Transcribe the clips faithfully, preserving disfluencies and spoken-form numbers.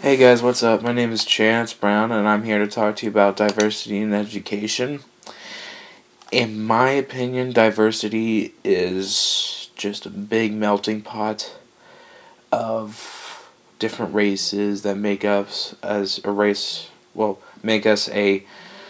Hey guys, what's up? My name is Chance Brown, and I'm here to talk to you about diversity in education. In my opinion, diversity is just a big melting pot of different races that make us as a race, well, make us a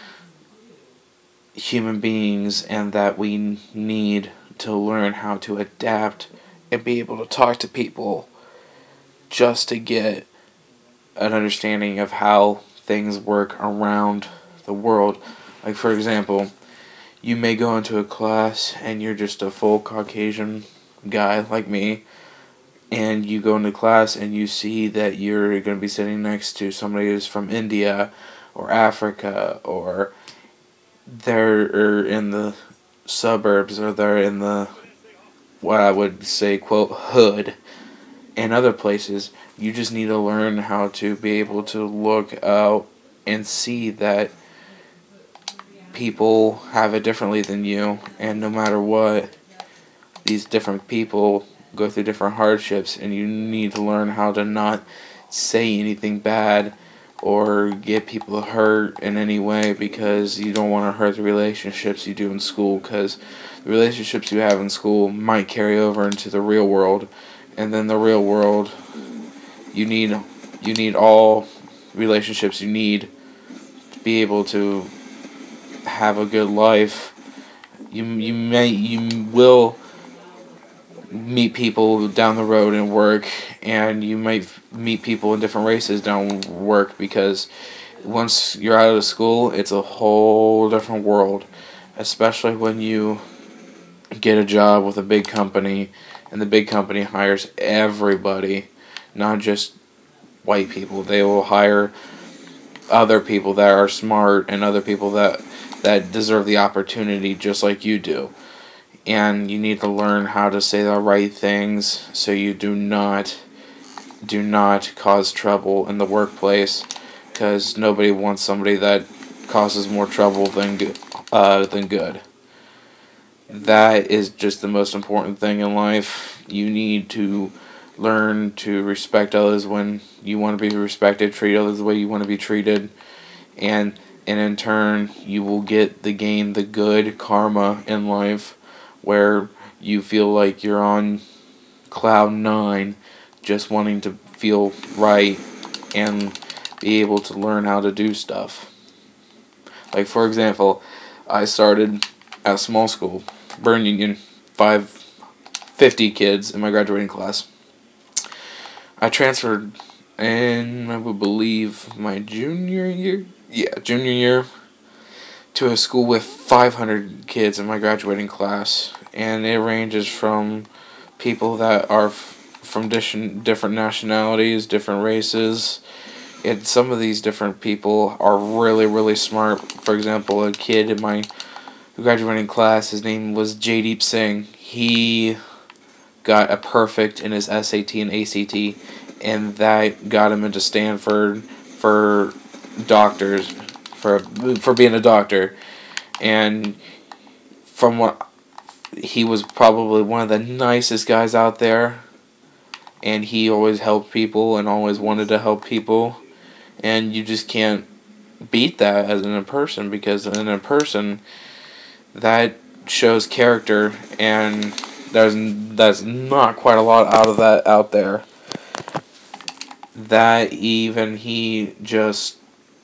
human beings, and that we need to learn how to adapt and be able to talk to people just to get an understanding of how things work around the world. Like, for example, you may go into a class and you're just a full Caucasian guy like me, and you go into class and you see that you're going to be sitting next to somebody who's from India or Africa, or they're in the suburbs, or they're in the, what I would say, quote, hood, and other places. You just need to learn how to be able to look out and see that people have it differently than you, and no matter what, these different people go through different hardships, and you need to learn how to not say anything bad or get people hurt in any way, because you don't want to hurt the relationships you do in school, because the relationships you have in school might carry over into the real world, and then the real world, you need you need all relationships you need to be able to have a good life. You you may you will meet people down the road in work, and you might meet people in different races down work, because once you're out of school, it's a whole different world, especially when you get a job with a big company, and the big company hires everybody, not just white people. They will hire other people that are smart, and other people that that deserve the opportunity just like you do. And you need to learn how to say the right things so you do not do not cause trouble in the workplace, because nobody wants somebody that causes more trouble than good, uh, than good. That is just the most important thing in life. You need to learn to respect others when you want to be respected, treat others the way you want to be treated, and and in turn you will get the gain the good karma in life, where you feel like you're on cloud nine, just wanting to feel right and be able to learn how to do stuff. Like, for example, I started at small school, Burn Union, five fifty kids in my graduating class. I transferred in, I would believe, my junior year? Yeah, junior year, to a school with five hundred kids in my graduating class. And it ranges from people that are f- from different different nationalities, different races. And some of these different people are really, really smart. For example, a kid in my graduating class, his name was Jaydeep Singh. He got a perfect in his S A T and A C T, and that got him into Stanford for doctors, for for being a doctor. And from what, he was probably one of the nicest guys out there, and he always helped people and always wanted to help people, and you just can't beat that as in a person, because in a person that shows character, and there's that's not quite a lot out of that out there. That even he just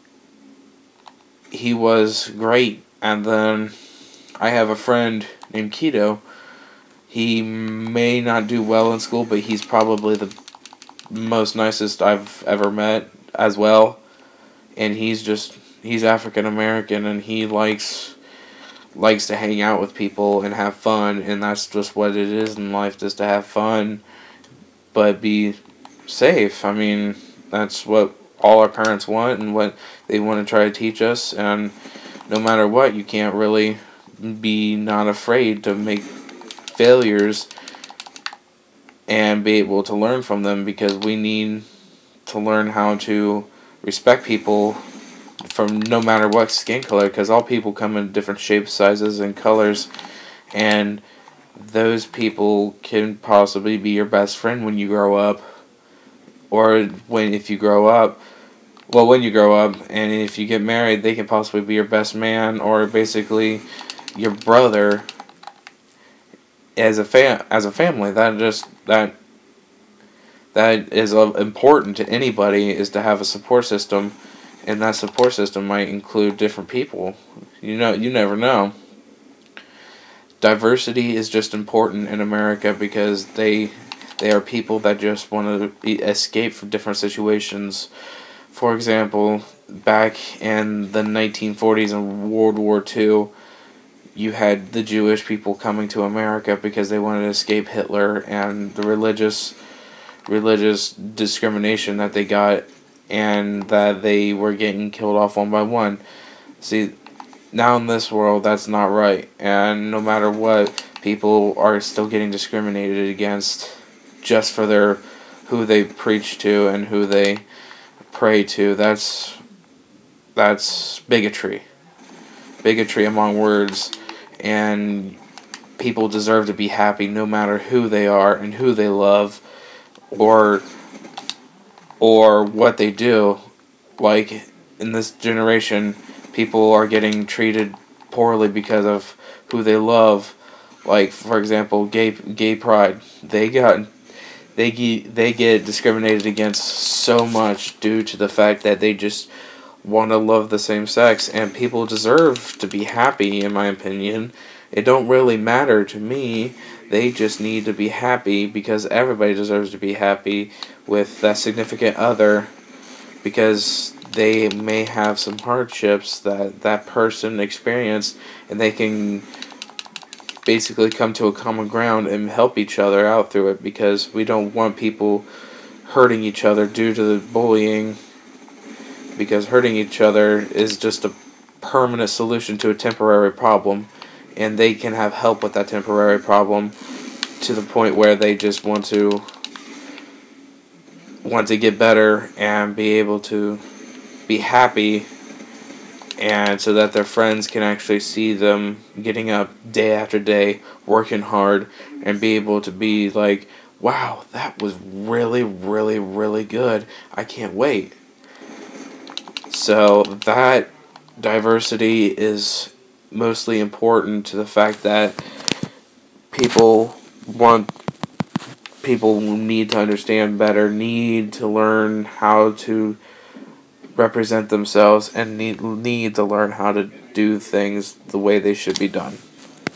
he was great. And then I have a friend named Keto. He may not do well in school, but he's probably the most nicest I've ever met as well. And he's just he's African American, and he likes likes to hang out with people and have fun, and that's just what it is in life, just to have fun, but be safe. I mean, that's what all our parents want and what they want to try to teach us, and no matter what, you can't really be not afraid to make failures and be able to learn from them, because we need to learn how to respect people from no matter what skin color, because all people come in different shapes, sizes, and colors, and those people can possibly be your best friend when you grow up. or when if you grow up, well, when you grow up, and if you get married, they can possibly be your best man or basically your brother as a fam- as a family. That just that that is uh, important to anybody, is to have a support system, and that support system might include different people. You know, you never know. Diversity is just important in America because they they are people that just want to escape from different situations. For example, back in the nineteen forties and World War Two, you had the Jewish people coming to America because they wanted to escape Hitler and the religious religious discrimination that they got, and that they were getting killed off one by one. See, now in this world, that's not right, and no matter what, people are still getting discriminated against just for their who they preach to and who they pray to. That's that's bigotry. Bigotry among words, and people deserve to be happy no matter who they are and who they love, or or what they do. Like in this generation, people are getting treated poorly because of who they love. Like, for example, gay gay pride. They got they get, they get discriminated against so much due to the fact that they just want to love the same sex, and people deserve to be happy, in my opinion. It don't really matter to me. They just need to be happy because everybody deserves to be happy with that significant other, because they may have some hardships that that person experienced, and they can basically come to a common ground and help each other out through it, because we don't want people hurting each other due to the bullying, because hurting each other is just a permanent solution to a temporary problem, and they can have help with that temporary problem to the point where they just want to want to get better and be able to be happy, and so that their friends can actually see them getting up day after day, working hard, and be able to be like, wow, that was really, really, really good. I can't wait. So that diversity is mostly important to the fact that people want people need to understand better, need to learn how to represent themselves, and need need to learn how to do things the way they should be done.